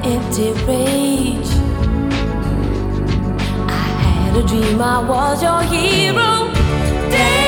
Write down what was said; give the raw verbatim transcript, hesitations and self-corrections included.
empty rage. I had a dream I was your hero. Damn.